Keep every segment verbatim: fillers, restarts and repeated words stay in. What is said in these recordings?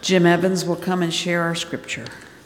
Jim Evans will come and share our scripture.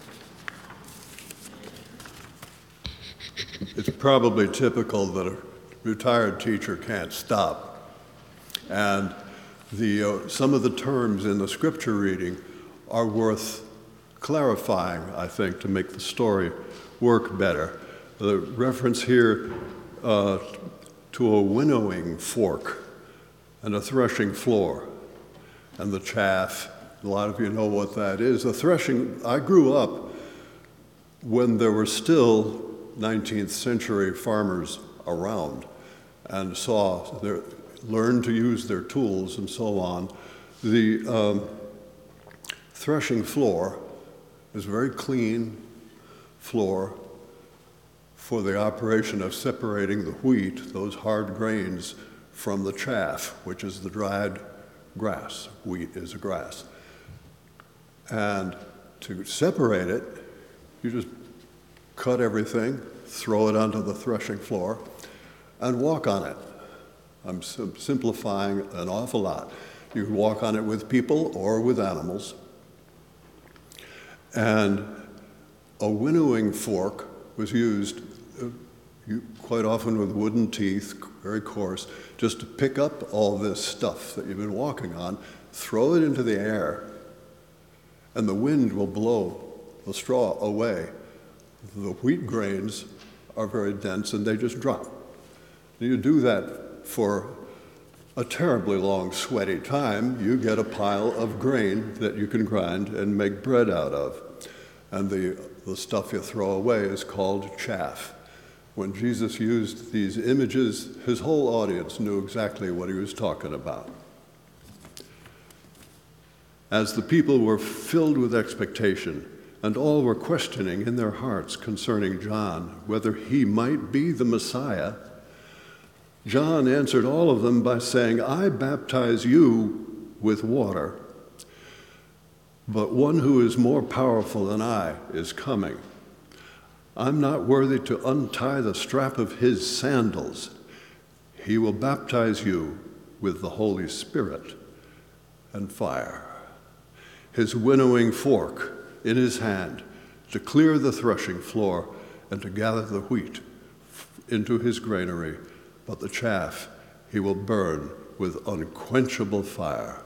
It's probably typical that a retired teacher can't stop. And the, uh, some of the terms in the scripture reading are worth clarifying, I think, to make the story work better. The reference here uh, to a winnowing fork and a threshing floor and the chaff. A lot of you know what that is. The threshing, I grew up when there were still nineteenth century farmers around and saw, their, learned to use their tools and so on. The um, threshing floor is a very clean floor for the operation of separating the wheat, those hard grains, from the chaff, which is the dried grass. Wheat is a grass. And to separate it, you just cut everything, throw it onto the threshing floor, and walk on it. I'm sim- simplifying an awful lot. You can walk on it with people or with animals. And a winnowing fork was used uh, you, quite often with wooden teeth, very coarse, just to pick up all this stuff that you've been walking on, throw it into the air, and the wind will blow the straw away. The wheat grains are very dense and they just drop. You do that for a terribly long, sweaty time, you get a pile of grain that you can grind and make bread out of. And the, the stuff you throw away is called chaff. When Jesus used these images, his whole audience knew exactly what he was talking about. As the people were filled with expectation, and all were questioning in their hearts concerning John whether he might be the Messiah, John answered all of them by saying, I baptize you with water, but one who is more powerful than I is coming. I'm not worthy to untie the strap of his sandals. He will baptize you with the Holy Spirit and fire. His winnowing fork in his hand to clear the threshing floor and to gather the wheat into his granary, but the chaff he will burn with unquenchable fire.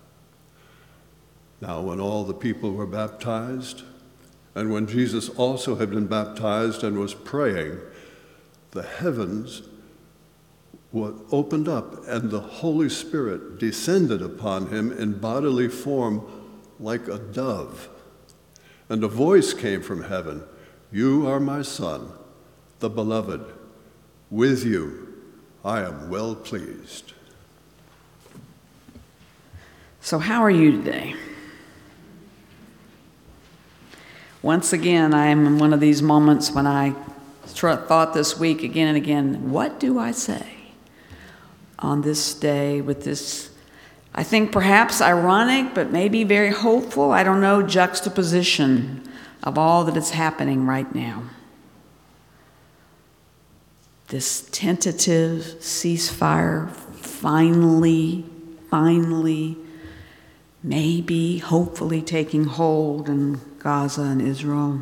Now, when all the people were baptized, and when Jesus also had been baptized and was praying, the heavens were opened up, and the Holy Spirit descended upon him in bodily form like a dove. And a voice came from heaven, You are my Son, the Beloved. With you I am well pleased. So how are you today? Once again, I am in one of these moments when I thought this week again and again, what do I say on this day with this, I think perhaps ironic, but maybe very hopeful, I don't know, juxtaposition of all that is happening right now. This tentative ceasefire finally, finally, maybe, hopefully taking hold in Gaza and Israel.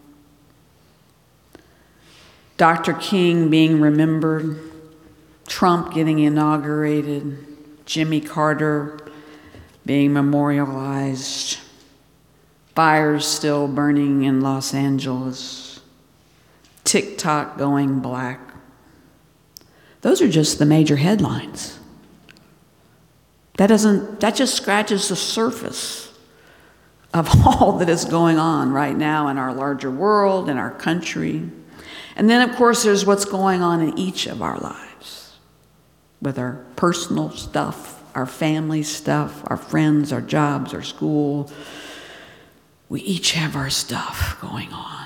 Doctor King being remembered, Trump getting inaugurated, Jimmy Carter being memorialized, fires still burning in Los Angeles, TikTok going black. Those are just the major headlines. That doesn't, that just scratches the surface of all that is going on right now in our larger world, in our country. And then, of course, there's what's going on in each of our lives with our personal stuff, our family stuff, our friends, our jobs, our school. We each have our stuff going on.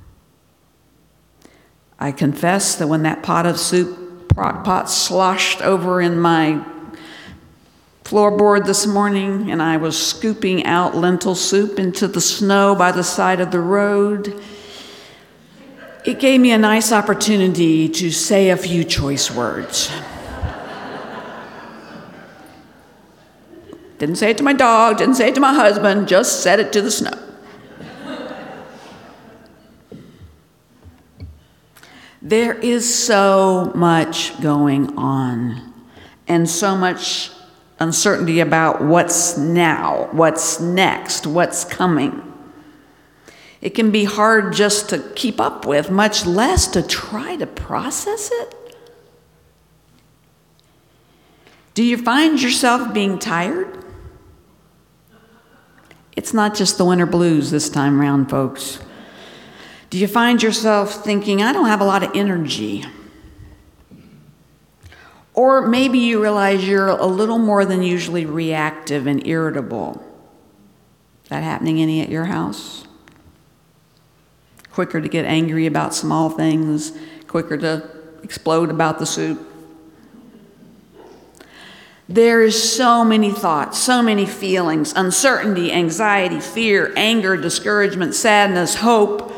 I confess that when that pot of soup pot sloshed over in my floorboard this morning and I was scooping out lentil soup into the snow by the side of the road, it gave me a nice opportunity to say a few choice words. Didn't say it to my dog, didn't say it to my husband, just said it to the snow. There is so much going on and so much uncertainty about what's now, what's next, what's coming. It can be hard just to keep up with, much less to try to process it. Do you find yourself being tired? It's not just the winter blues this time round, folks. Do you find yourself thinking, I don't have a lot of energy? Or maybe you realize you're a little more than usually reactive and irritable. That happening any at your house? Quicker to get angry about small things, quicker to explode about the soup. There is so many thoughts, so many feelings, uncertainty, anxiety, fear, anger, discouragement, sadness, hope,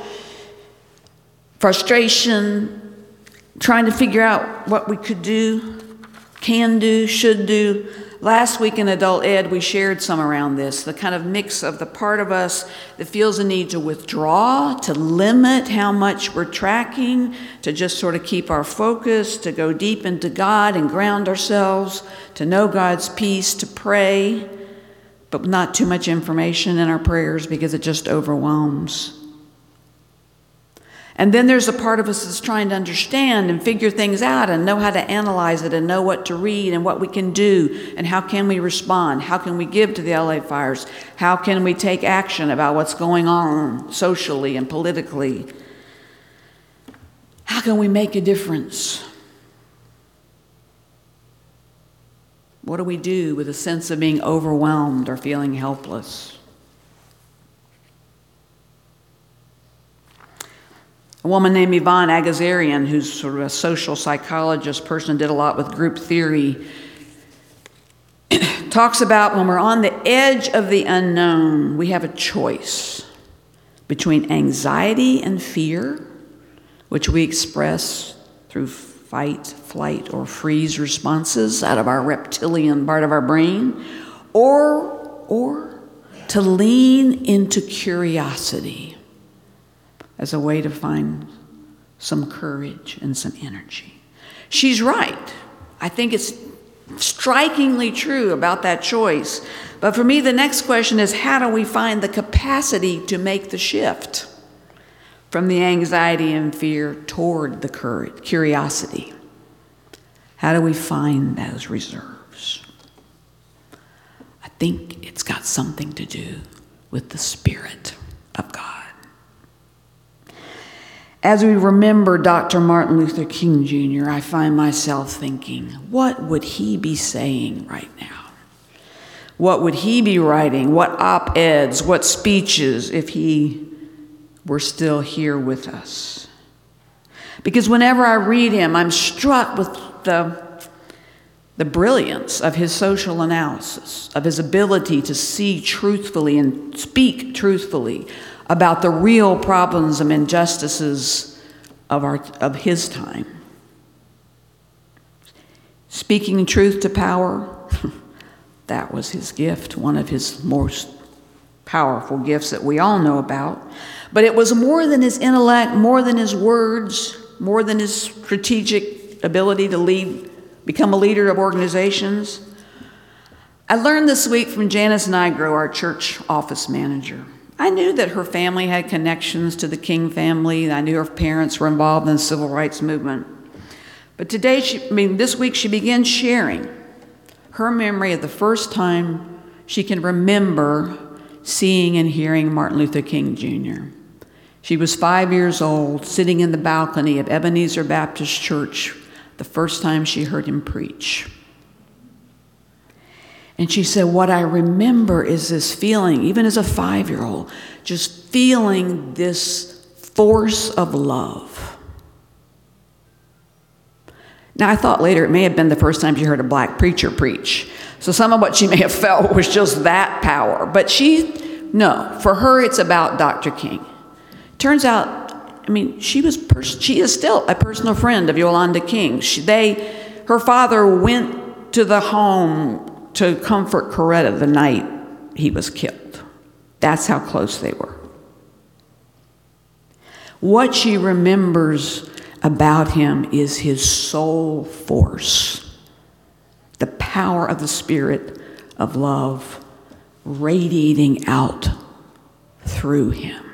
frustration, trying to figure out what we could do, can do, should do. Last week in Adult Ed, we shared some around this, the kind of mix of the part of us that feels a need to withdraw, to limit how much we're tracking, to just sort of keep our focus, to go deep into God and ground ourselves, to know God's peace, to pray, but not too much information in our prayers because it just overwhelms. And then there's a part of us that's trying to understand and figure things out and know how to analyze it and know what to read and what we can do and how can we respond, how can we give to the L A fires, how can we take action about what's going on socially and politically, how can we make a difference? What do we do with a sense of being overwhelmed or feeling helpless? A woman named Yvonne Agazarian, who's sort of a social psychologist person, did a lot with group theory, talks about when we're on the edge of the unknown, we have a choice between anxiety and fear, which we express through fight, flight, or freeze responses out of our reptilian part of our brain, or, or to lean into curiosity as a way to find some courage and some energy. She's right. I think it's strikingly true about that choice. But for me, the next question is, how do we find the capacity to make the shift from the anxiety and fear toward the courage, curiosity? How do we find those reserves? I think it's got something to do with the Spirit of God. As we remember Doctor Martin Luther King Junior, I find myself thinking, what would he be saying right now? What would he be writing? What op-eds, what speeches if he were still here with us? Because whenever I read him, I'm struck with the, the brilliance of his social analysis, of his ability to see truthfully and speak truthfully about the real problems and injustices of, our, of his time. Speaking truth to power, that was his gift, one of his most powerful gifts that we all know about. But it was more than his intellect, more than his words, more than his strategic ability to lead, become a leader of organizations. I learned this week from Janice Nigro, our church office manager. I knew that her family had connections to the King family. I knew her parents were involved in the civil rights movement. But today, she, I mean, this week, she began sharing her memory of the first time she can remember seeing and hearing Martin Luther King Junior She was five years old, sitting in the balcony of Ebenezer Baptist Church the first time she heard him preach. And she said, what I remember is this feeling, even as a five-year-old, just feeling this force of love. Now, I thought later it may have been the first time she heard a black preacher preach. So some of what she may have felt was just that power. But she, no, for her, it's about Doctor King. Turns out, I mean, she was, pers- she is still a personal friend of Yolanda King. She, they, her father went to the home to comfort Coretta the night he was killed. That's how close they were. What she remembers about him is his soul force, the power of the Spirit of love radiating out through him.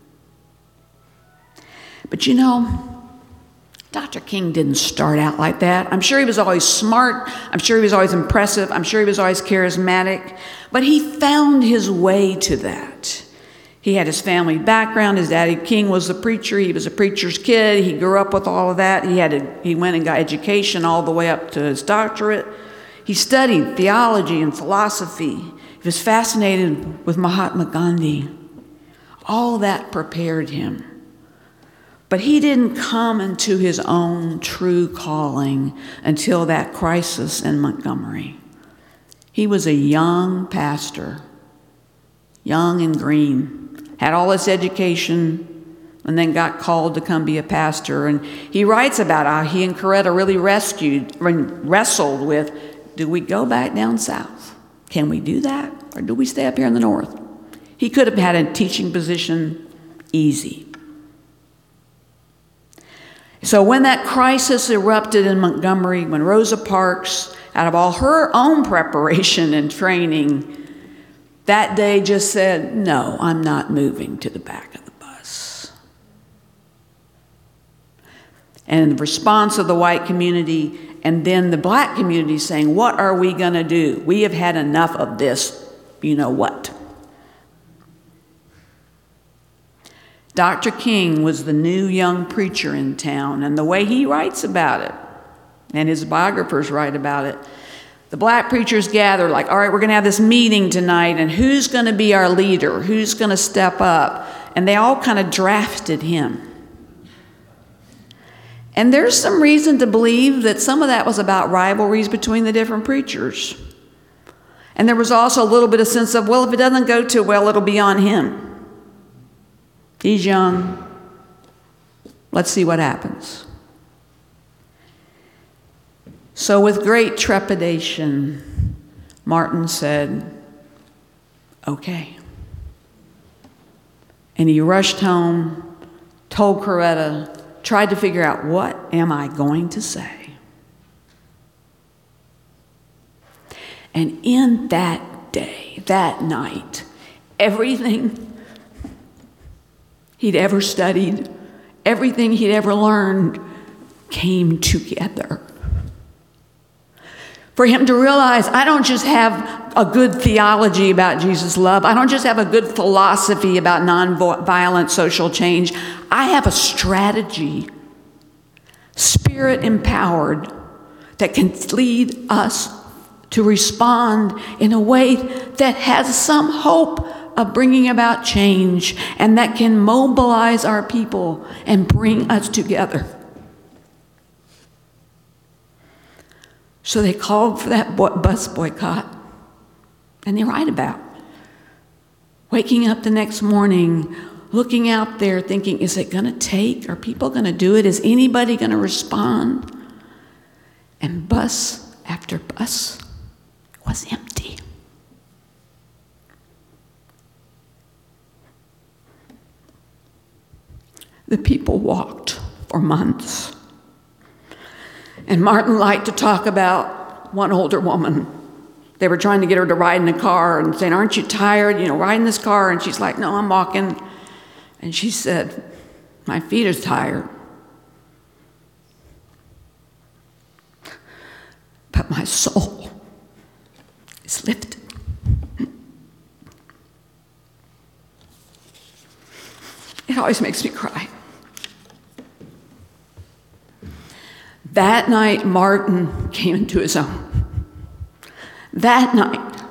But you know, Doctor King didn't start out like that. I'm sure he was always smart. I'm sure he was always impressive. I'm sure he was always charismatic. But he found his way to that. He had his family background. His daddy King was a preacher. He was a preacher's kid. He grew up with all of that. He had a, he went and got education all the way up to his doctorate. He studied theology and philosophy. He was fascinated with Mahatma Gandhi. All that prepared him. But he didn't come into his own true calling until that crisis in Montgomery. He was a young pastor, young and green, had all this education, and then got called to come be a pastor. And he writes about how he and Coretta really rescued, wrestled with, do we go back down south? Can we do that? Or do we stay up here in the north? He could have had a teaching position easy. So when that crisis erupted in Montgomery, when Rosa Parks, out of all her own preparation and training, that day just said, no, I'm not moving to the back of the bus. And the response of the white community and then the black community saying, what are we going to do? We have had enough of this, you know what. Doctor King was the new young preacher in town, and the way he writes about it, and his biographers write about it, the black preachers gather like, all right, we're going to have this meeting tonight, and who's going to be our leader? Who's going to step up? And they all kind of drafted him. And there's some reason to believe that some of that was about rivalries between the different preachers. And there was also a little bit of sense of, well, if it doesn't go too well, it'll be on him. He's young. Let's see what happens. So with great trepidation, Martin said, okay. And he rushed home, told Coretta, tried to figure out, what am I going to say? And in that day, that night, everything he'd ever studied, everything he'd ever learned came together. For him to realize, I don't just have a good theology about Jesus' love. I don't just have a good philosophy about nonviolent social change. I have a strategy, spirit-empowered, that can lead us to respond in a way that has some hope of bringing about change, and that can mobilize our people and bring us together. So they called for that bus boycott, and they write about waking up the next morning, looking out there thinking, is it going to take? Are people going to do it? Is anybody going to respond? And bus after bus was empty. The people walked for months. And Martin liked to talk about one older woman. They were trying to get her to ride in a car and saying, aren't you tired, you know, riding this car? And she's like, no, I'm walking. And she said, my feet are tired. But my soul is lifted. It always makes me cry. That night, Martin came into his own. That night,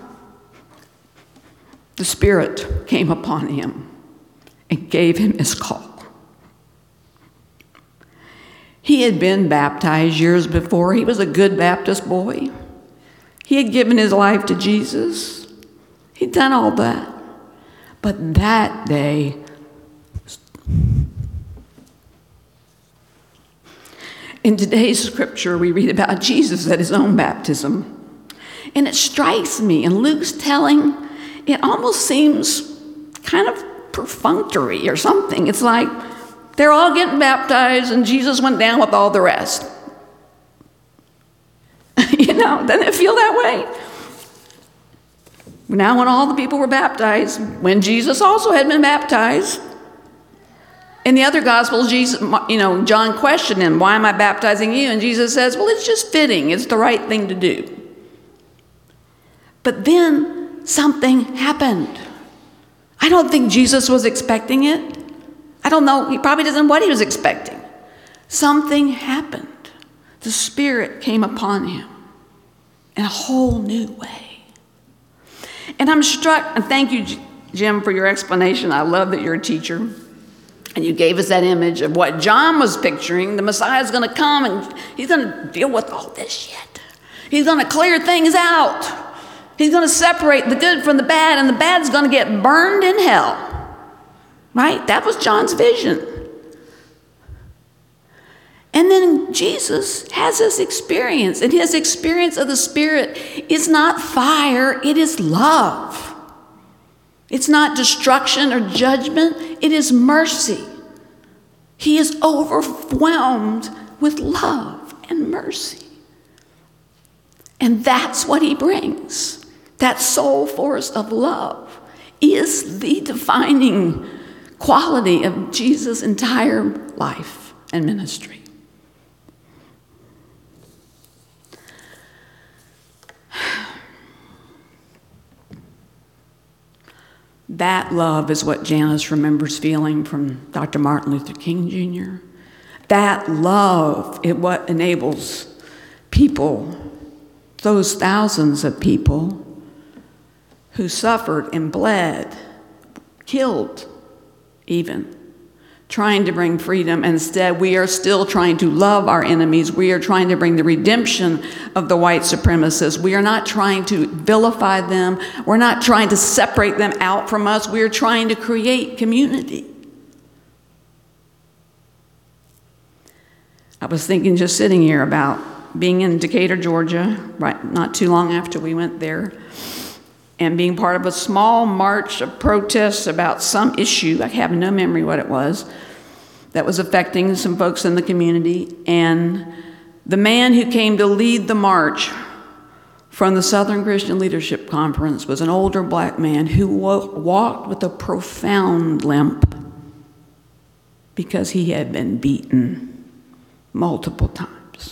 the Spirit came upon him and gave him his call. He had been baptized years before. He was a good Baptist boy. He had given his life to Jesus. He'd done all that. But that day, in today's scripture, we read about Jesus at his own baptism. And it strikes me, and Luke's telling, it almost seems kind of perfunctory or something. It's like they're all getting baptized and Jesus went down with all the rest. You know, doesn't it feel that way? Now when all the people were baptized, when Jesus also had been baptized, in the other Gospels, Jesus, you know, John questioned him, why am I baptizing you? And Jesus says, well, it's just fitting. It's the right thing to do. But then something happened. I don't think Jesus was expecting it. I don't know. He probably doesn't know what he was expecting. Something happened. The Spirit came upon him in a whole new way. And I'm struck, and thank you, Jim, for your explanation. I love that you're a teacher. And you gave us that image of what John was picturing. The Messiah is going to come and he's going to deal with all this shit. He's going to clear things out. He's going to separate the good from the bad, and the bad's going to get burned in hell. Right? That was John's vision. And then Jesus has this experience, and his experience of the Spirit is not fire, it is love. It's not destruction or judgment, it is mercy. He is overwhelmed with love and mercy. And that's what he brings. That soul force of love is the defining quality of Jesus' entire life and ministry. That love is what Janice remembers feeling from Doctor Martin Luther King Junior That love is what enables people, those thousands of people who suffered and bled, killed even, trying to bring freedom. Instead, we are still trying to love our enemies. We are trying to bring the redemption of the white supremacists. We are not trying to vilify them. We're not trying to separate them out from us. We are trying to create community. I was thinking just sitting here about being in Decatur, Georgia, right, not too long after we went there, and being part of a small march of protests about some issue, I have no memory what it was, that was affecting some folks in the community. And the man who came to lead the march from the Southern Christian Leadership Conference was an older black man who walked with a profound limp because he had been beaten multiple times.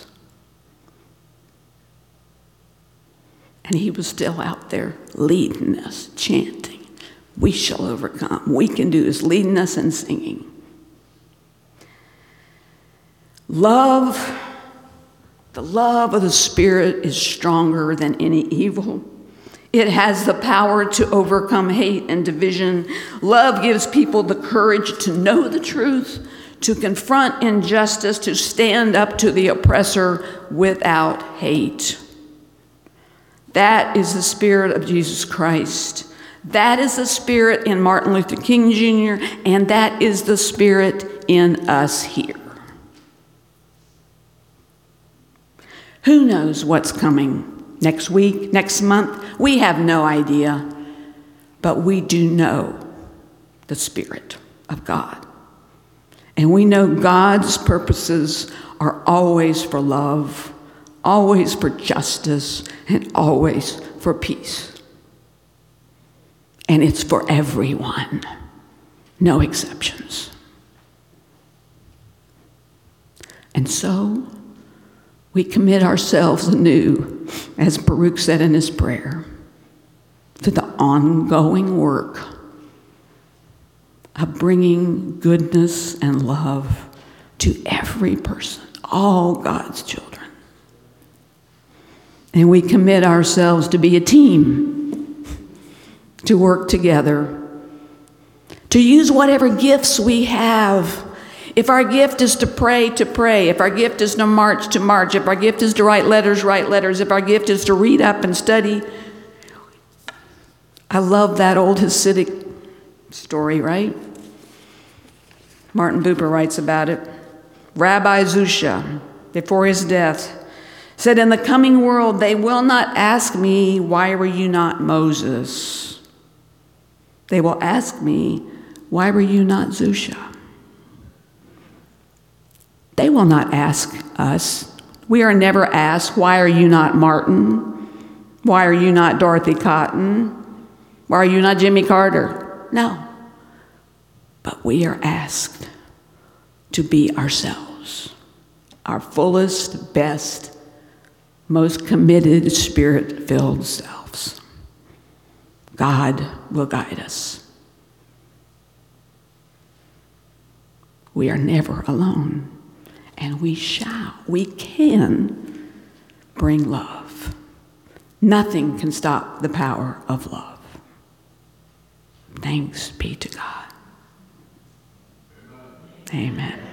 And he was still out there leading us, chanting, we shall overcome. We can do this, leading us and singing. Love, the love of the Spirit is stronger than any evil. It has the power to overcome hate and division. Love gives people the courage to know the truth, to confront injustice, to stand up to the oppressor without hate. That is the Spirit of Jesus Christ. That is the Spirit in Martin Luther King Junior, and that is the Spirit in us here. Who knows what's coming next week, next month? We have no idea, but we do know the Spirit of God. And we know God's purposes are always for love, always for justice, and always for peace. And it's for everyone, no exceptions. And so we commit ourselves anew, as Baruch said in his prayer, to the ongoing work of bringing goodness and love to every person, all God's children. And we commit ourselves to be a team, to work together, to use whatever gifts we have. If our gift is to pray, to pray. If our gift is to march, to march. If our gift is to write letters, write letters. If our gift is to read up and study. I love that old Hasidic story, right? Martin Buber writes about it. Rabbi Zusha, before his death, Said, in the coming world, they will not ask me, why were you not Moses? They will ask me, why were you not Zusha? They will not ask us. We are never asked, why are you not Martin? Why are you not Dorothy Cotton? Why are you not Jimmy Carter? No. But we are asked to be ourselves, our fullest, best, most committed, spirit-filled selves. God will guide us. We are never alone, and we shall, we can bring love. Nothing can stop the power of love. Thanks be to God. Amen.